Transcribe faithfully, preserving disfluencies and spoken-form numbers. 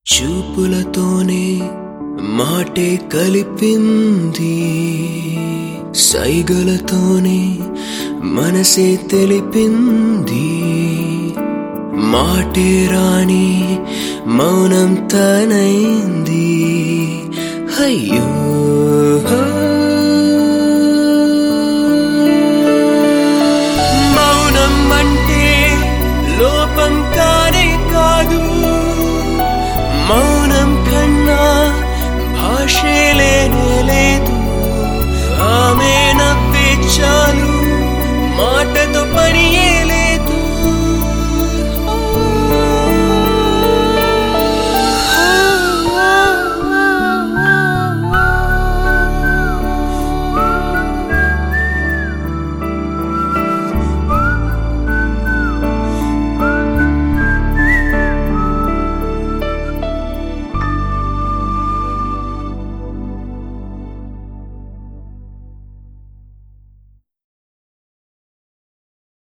చూపులతోనే మాటే కలిపింది, సైగలతోనే మనసే తెలిపింది. మాటే రాని మౌనం తనైంది. అయ్యో మౌనం అంటే లోపం కానే కాదు, మౌనం కన్నా భాషే లేనే లేదు. ఆమె నవ్వే చాలు, మాటతో పని